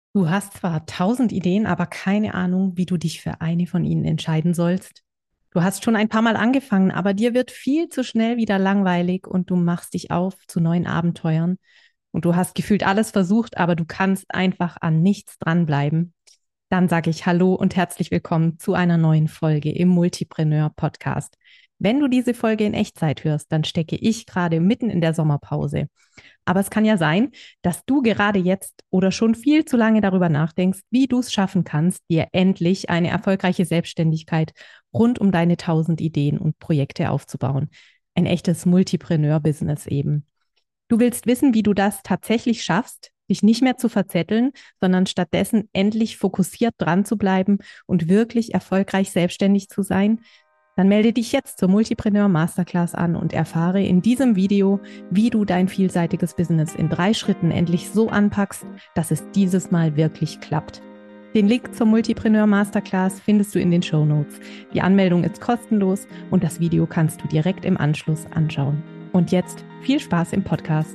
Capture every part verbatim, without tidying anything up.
Du hast zwar tausend Ideen, aber keine Ahnung, wie du dich für eine von ihnen entscheiden sollst. Du hast schon ein paar Mal angefangen, aber dir wird viel zu schnell wieder langweilig und du machst dich auf zu neuen Abenteuern. Und du hast gefühlt alles versucht, aber du kannst einfach an nichts dranbleiben. Dann sage ich Hallo und herzlich willkommen zu einer neuen Folge im Multipreneur Podcast. Wenn du diese Folge in Echtzeit hörst, dann stecke ich gerade mitten in der Sommerpause. Aber es kann ja sein, dass du gerade jetzt oder schon viel zu lange darüber nachdenkst, wie du es schaffen kannst, dir endlich eine erfolgreiche Selbstständigkeit rund um deine tausend Ideen und Projekte aufzubauen. Ein echtes Multipreneur-Business eben. Du willst wissen, wie du das tatsächlich schaffst, dich nicht mehr zu verzetteln, sondern stattdessen endlich fokussiert dran zu bleiben und wirklich erfolgreich selbstständig zu sein? Dann melde dich jetzt zur Multipreneur Masterclass an und erfahre in diesem Video, wie du dein vielseitiges Business in drei Schritten endlich so anpackst, dass es dieses Mal wirklich klappt. Den Link zur Multipreneur Masterclass findest du in den Shownotes. Die Anmeldung ist kostenlos und das Video kannst du direkt im Anschluss anschauen. Und jetzt viel Spaß im Podcast.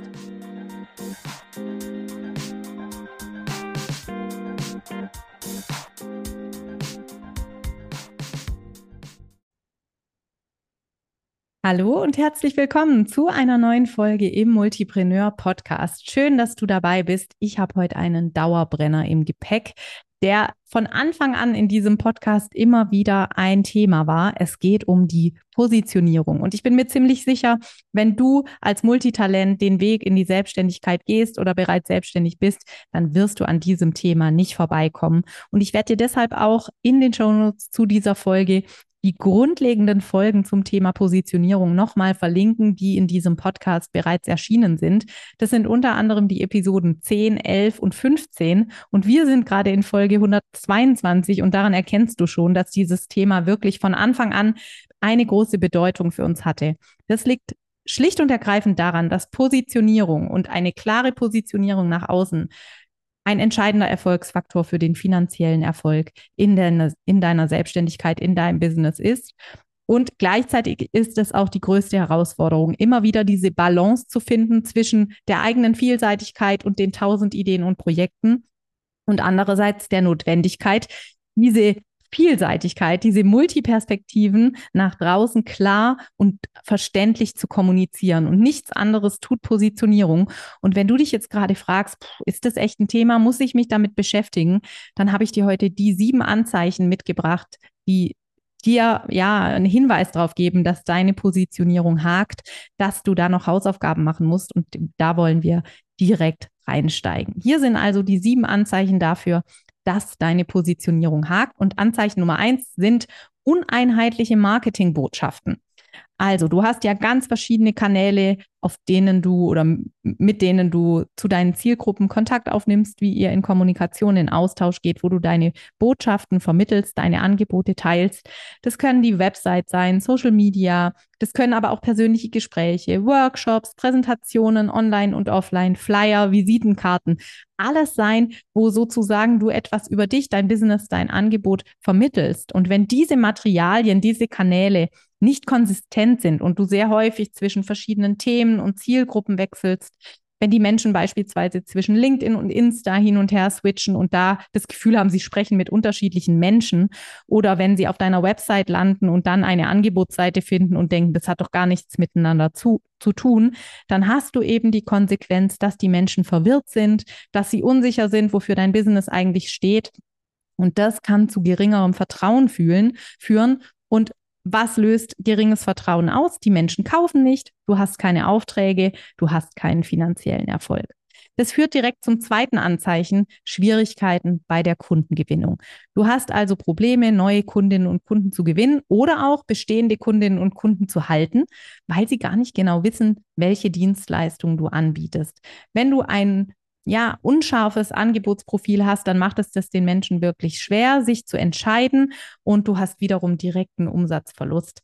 Hallo und herzlich willkommen zu einer neuen Folge im Multipreneur Podcast. Schön, dass du dabei bist. Ich habe heute einen Dauerbrenner im Gepäck, der von Anfang an in diesem Podcast immer wieder ein Thema war. Es geht um die Positionierung. Und ich bin mir ziemlich sicher, wenn du als Multitalent den Weg in die Selbstständigkeit gehst oder bereits selbstständig bist, dann wirst du an diesem Thema nicht vorbeikommen. Und ich werde dir deshalb auch in den Shownotes zu dieser Folge die grundlegenden Folgen zum Thema Positionierung nochmal verlinken, die in diesem Podcast bereits erschienen sind. Das sind unter anderem die Episoden zehn, elf und fünfzehn. Und wir sind gerade in Folge hundertzweiundzwanzig und daran erkennst du schon, dass dieses Thema wirklich von Anfang an eine große Bedeutung für uns hatte. Das liegt schlicht und ergreifend daran, dass Positionierung und eine klare Positionierung nach außen ein entscheidender Erfolgsfaktor für den finanziellen Erfolg in deiner, in deiner Selbstständigkeit, in deinem Business ist. Und gleichzeitig ist es auch die größte Herausforderung, immer wieder diese Balance zu finden zwischen der eigenen Vielseitigkeit und den tausend Ideen und Projekten und andererseits der Notwendigkeit, diese Vielseitigkeit, diese Multiperspektiven nach draußen klar und verständlich zu kommunizieren. Und nichts anderes tut Positionierung. Und wenn du dich jetzt gerade fragst, ist das echt ein Thema, muss ich mich damit beschäftigen, dann habe ich dir heute die sieben Anzeichen mitgebracht, die dir ja einen Hinweis darauf geben, dass deine Positionierung hakt, dass du da noch Hausaufgaben machen musst. Und da wollen wir direkt reinsteigen. Hier sind also die sieben Anzeichen dafür, dass deine Positionierung hakt. Und Anzeichen Nummer eins sind uneinheitliche Marketingbotschaften. Also, du hast ja ganz verschiedene Kanäle, auf denen du oder mit denen du zu deinen Zielgruppen Kontakt aufnimmst, wie ihr in Kommunikation, in Austausch geht, wo du deine Botschaften vermittelst, deine Angebote teilst. Das können die Website sein, Social Media, das können aber auch persönliche Gespräche, Workshops, Präsentationen, online und offline, Flyer, Visitenkarten, alles sein, wo sozusagen du etwas über dich, dein Business, dein Angebot vermittelst. Und wenn diese Materialien, diese Kanäle nicht konsistent sind und du sehr häufig zwischen verschiedenen Themen und Zielgruppen wechselst, wenn die Menschen beispielsweise zwischen LinkedIn und Insta hin und her switchen und da das Gefühl haben, sie sprechen mit unterschiedlichen Menschen oder wenn sie auf deiner Website landen und dann eine Angebotsseite finden und denken, das hat doch gar nichts miteinander zu, zu tun, dann hast du eben die Konsequenz, dass die Menschen verwirrt sind, dass sie unsicher sind, wofür dein Business eigentlich steht. Und das kann zu geringerem Vertrauen fühlen, führen. Und was löst geringes Vertrauen aus? Die Menschen kaufen nicht, du hast keine Aufträge, du hast keinen finanziellen Erfolg. Das führt direkt zum zweiten Anzeichen, Schwierigkeiten bei der Kundengewinnung. Du hast also Probleme, neue Kundinnen und Kunden zu gewinnen oder auch bestehende Kundinnen und Kunden zu halten, weil sie gar nicht genau wissen, welche Dienstleistung du anbietest. Wenn du ein ja, unscharfes Angebotsprofil hast, dann macht es das den Menschen wirklich schwer, sich zu entscheiden und du hast wiederum direkten Umsatzverlust.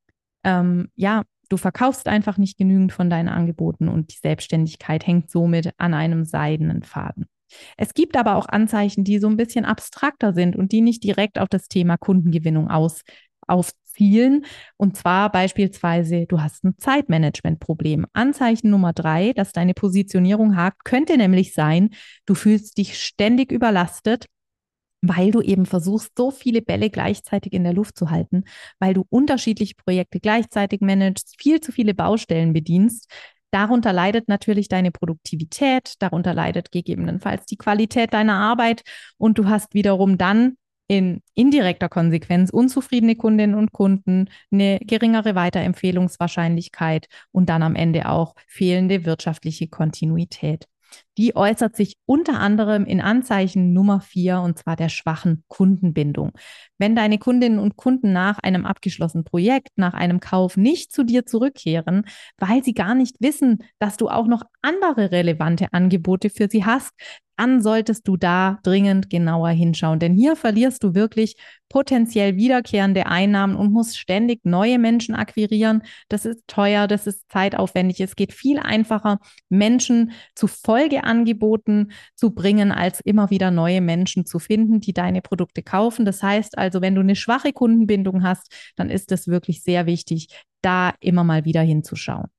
Ähm, ja, du verkaufst einfach nicht genügend von deinen Angeboten und die Selbstständigkeit hängt somit an einem seidenen Faden. Es gibt aber auch Anzeichen, die so ein bisschen abstrakter sind und die nicht direkt auf das Thema Kundengewinnung aus, auf, Zielen. Und zwar beispielsweise, du hast ein Zeitmanagementproblem. Anzeichen Nummer drei, dass deine Positionierung hakt, könnte nämlich sein, du fühlst dich ständig überlastet, weil du eben versuchst, so viele Bälle gleichzeitig in der Luft zu halten, weil du unterschiedliche Projekte gleichzeitig managst, viel zu viele Baustellen bedienst. Darunter leidet natürlich deine Produktivität, darunter leidet gegebenenfalls die Qualität deiner Arbeit und du hast wiederum dann in indirekter Konsequenz unzufriedene Kundinnen und Kunden, eine geringere Weiterempfehlungswahrscheinlichkeit und dann am Ende auch fehlende wirtschaftliche Kontinuität. Die äußert sich unter anderem in Anzeichen Nummer vier, und zwar der schwachen Kundenbindung. Wenn deine Kundinnen und Kunden nach einem abgeschlossenen Projekt, nach einem Kauf nicht zu dir zurückkehren, weil sie gar nicht wissen, dass du auch noch andere relevante Angebote für sie hast, dann solltest du da dringend genauer hinschauen. Denn hier verlierst du wirklich potenziell wiederkehrende Einnahmen und musst ständig neue Menschen akquirieren. Das ist teuer, das ist zeitaufwendig. Es geht viel einfacher, Menschen zu Folgeangeboten zu bringen, als immer wieder neue Menschen zu finden, die deine Produkte kaufen. Das heißt also, wenn du eine schwache Kundenbindung hast, dann ist es wirklich sehr wichtig, da immer mal wieder hinzuschauen.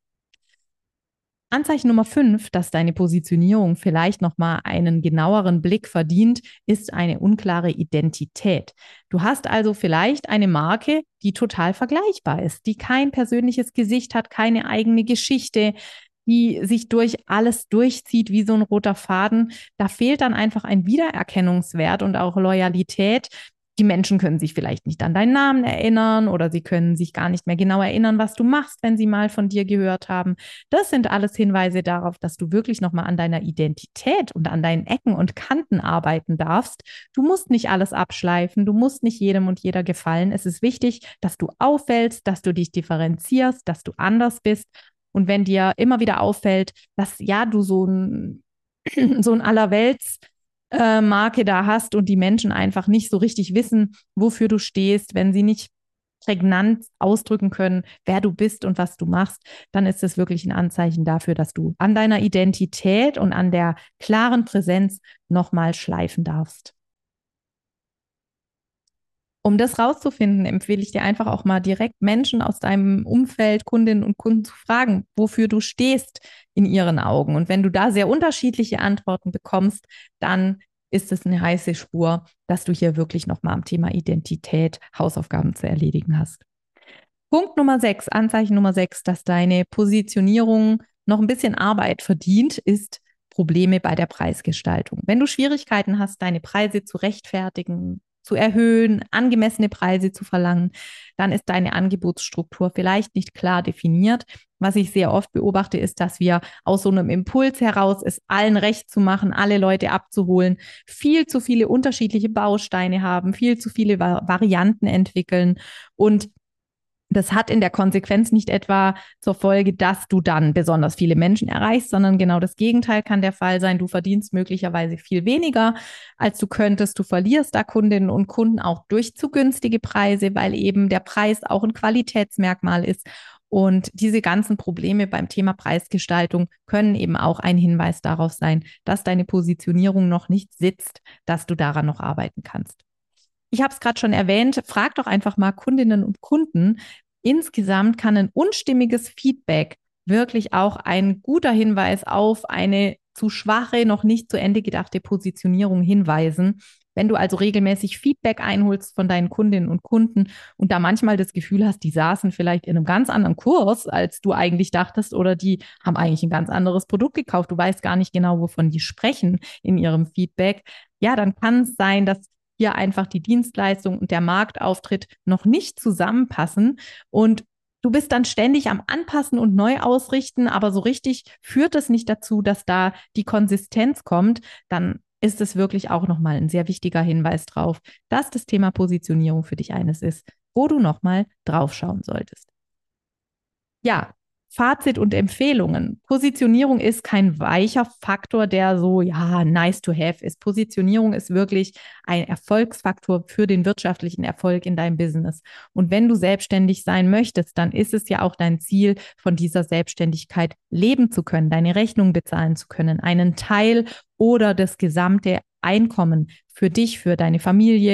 Anzeichen Nummer fünf, dass deine Positionierung vielleicht nochmal einen genaueren Blick verdient, ist eine unklare Identität. Du hast also vielleicht eine Marke, die total vergleichbar ist, die kein persönliches Gesicht hat, keine eigene Geschichte, die sich durch alles durchzieht wie so ein roter Faden. Da fehlt dann einfach ein Wiedererkennungswert und auch Loyalität. Die Menschen können sich vielleicht nicht an deinen Namen erinnern oder sie können sich gar nicht mehr genau erinnern, was du machst, wenn sie mal von dir gehört haben. Das sind alles Hinweise darauf, dass du wirklich nochmal an deiner Identität und an deinen Ecken und Kanten arbeiten darfst. Du musst nicht alles abschleifen, du musst nicht jedem und jeder gefallen. Es ist wichtig, dass du auffällst, dass du dich differenzierst, dass du anders bist. Und wenn dir immer wieder auffällt, dass ja du so ein, so ein Allerwelts äh, Marke da hast und die Menschen einfach nicht so richtig wissen, wofür du stehst, wenn sie nicht prägnant ausdrücken können, wer du bist und was du machst, dann ist es wirklich ein Anzeichen dafür, dass du an deiner Identität und an der klaren Präsenz nochmal schleifen darfst. Um das rauszufinden, empfehle ich dir einfach auch mal direkt Menschen aus deinem Umfeld, Kundinnen und Kunden zu fragen, wofür du stehst in ihren Augen. Und wenn du da sehr unterschiedliche Antworten bekommst, dann ist es eine heiße Spur, dass du hier wirklich nochmal am Thema Identität Hausaufgaben zu erledigen hast. Punkt Nummer sechs, Anzeichen Nummer sechs, dass deine Positionierung noch ein bisschen Arbeit verdient, ist Probleme bei der Preisgestaltung. Wenn du Schwierigkeiten hast, deine Preise zu rechtfertigen, zu erhöhen, angemessene Preise zu verlangen, dann ist deine Angebotsstruktur vielleicht nicht klar definiert. Was ich sehr oft beobachte, ist, dass wir aus so einem Impuls heraus, es allen recht zu machen, alle Leute abzuholen, viel zu viele unterschiedliche Bausteine haben, viel zu viele Varianten entwickeln und das hat in der Konsequenz nicht etwa zur Folge, dass du dann besonders viele Menschen erreichst, sondern genau das Gegenteil kann der Fall sein. Du verdienst möglicherweise viel weniger, als du könntest. Du verlierst da Kundinnen und Kunden auch durch zu günstige Preise, weil eben der Preis auch ein Qualitätsmerkmal ist. Und diese ganzen Probleme beim Thema Preisgestaltung können eben auch ein Hinweis darauf sein, dass deine Positionierung noch nicht sitzt, dass du daran noch arbeiten kannst. Ich habe es gerade schon erwähnt, frag doch einfach mal Kundinnen und Kunden. Insgesamt kann ein unstimmiges Feedback wirklich auch ein guter Hinweis auf eine zu schwache, noch nicht zu Ende gedachte Positionierung hinweisen. Wenn du also regelmäßig Feedback einholst von deinen Kundinnen und Kunden und da manchmal das Gefühl hast, die saßen vielleicht in einem ganz anderen Kurs, als du eigentlich dachtest, oder die haben eigentlich ein ganz anderes Produkt gekauft, du weißt gar nicht genau, wovon die sprechen in ihrem Feedback, ja, dann kann es sein, dass hier einfach die Dienstleistung und der Marktauftritt noch nicht zusammenpassen und du bist dann ständig am Anpassen und neu ausrichten, aber so richtig führt es nicht dazu, dass da die Konsistenz kommt, dann ist es wirklich auch nochmal ein sehr wichtiger Hinweis drauf, dass das Thema Positionierung für dich eines ist, wo du nochmal drauf schauen solltest. Ja, Fazit und Empfehlungen. Positionierung ist kein weicher Faktor, der so, ja, nice to have ist. Positionierung ist wirklich ein Erfolgsfaktor für den wirtschaftlichen Erfolg in deinem Business. Und wenn du selbstständig sein möchtest, dann ist es ja auch dein Ziel, von dieser Selbstständigkeit leben zu können, deine Rechnung bezahlen zu können, einen Teil oder das gesamte Einkommen für dich, für deine Familie,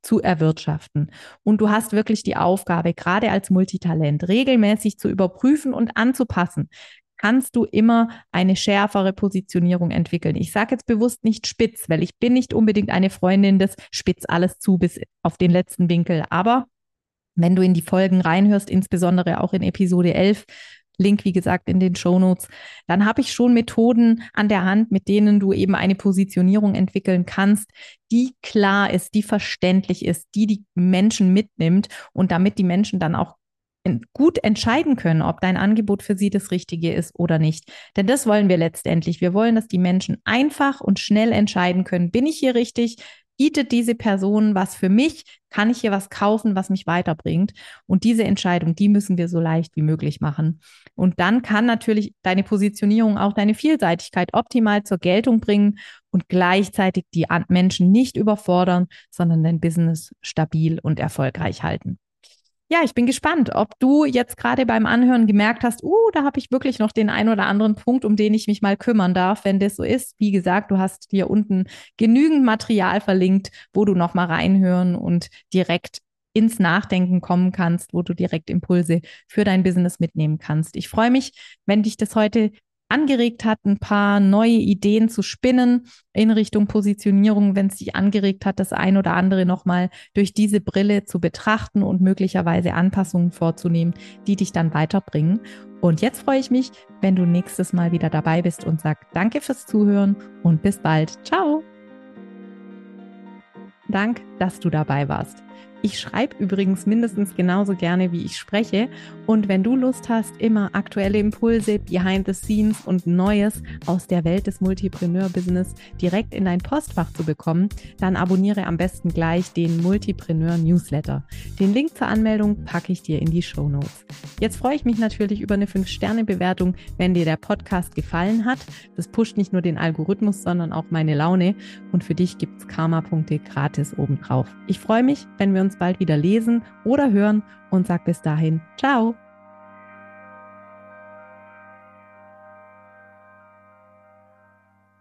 zu erwirtschaften. Und du hast wirklich die Aufgabe, gerade als Multitalent, regelmäßig zu überprüfen und anzupassen. Kannst du immer eine schärfere Positionierung entwickeln. Ich sage jetzt bewusst nicht spitz, weil ich bin nicht unbedingt eine Freundin des spitz alles zu bis auf den letzten Winkel. Aber wenn du in die Folgen reinhörst, insbesondere auch in Episode elf, Link, wie gesagt, in den Shownotes, dann habe ich schon Methoden an der Hand, mit denen du eben eine Positionierung entwickeln kannst, die klar ist, die verständlich ist, die die Menschen mitnimmt und damit die Menschen dann auch gut entscheiden können, ob dein Angebot für sie das Richtige ist oder nicht. Denn das wollen wir letztendlich. Wir wollen, dass die Menschen einfach und schnell entscheiden können, bin ich hier richtig? Bietet diese Person was für mich? Kann ich hier was kaufen, was mich weiterbringt? Und diese Entscheidung, die müssen wir so leicht wie möglich machen. Und dann kann natürlich deine Positionierung auch deine Vielseitigkeit optimal zur Geltung bringen und gleichzeitig die Menschen nicht überfordern, sondern dein Business stabil und erfolgreich halten. Ja, ich bin gespannt, ob du jetzt gerade beim Anhören gemerkt hast, uh, da habe ich wirklich noch den ein oder anderen Punkt, um den ich mich mal kümmern darf, wenn das so ist. Wie gesagt, du hast hier unten genügend Material verlinkt, wo du noch mal reinhören und direkt ins Nachdenken kommen kannst, wo du direkt Impulse für dein Business mitnehmen kannst. Ich freue mich, wenn dich das heute angeregt hat, ein paar neue Ideen zu spinnen in Richtung Positionierung, wenn es dich angeregt hat, das ein oder andere nochmal durch diese Brille zu betrachten und möglicherweise Anpassungen vorzunehmen, die dich dann weiterbringen. Und jetzt freue ich mich, wenn du nächstes Mal wieder dabei bist und sag danke fürs Zuhören und bis bald. Ciao. Dank, dass du dabei warst. Ich schreibe übrigens mindestens genauso gerne, wie ich spreche. Und wenn du Lust hast, immer aktuelle Impulse, Behind the Scenes und Neues aus der Welt des Multipreneur-Business direkt in dein Postfach zu bekommen, dann abonniere am besten gleich den Multipreneur-Newsletter. Den Link zur Anmeldung packe ich dir in die Shownotes. Jetzt freue ich mich natürlich über eine fünf Sterne Bewertung, wenn dir der Podcast gefallen hat. Das pusht nicht nur den Algorithmus, sondern auch meine Laune. Und für dich gibt es Karma-Punkte gratis obendrauf. Ich freue mich, wenn wir uns bald wieder lesen oder hören und sag bis dahin, ciao.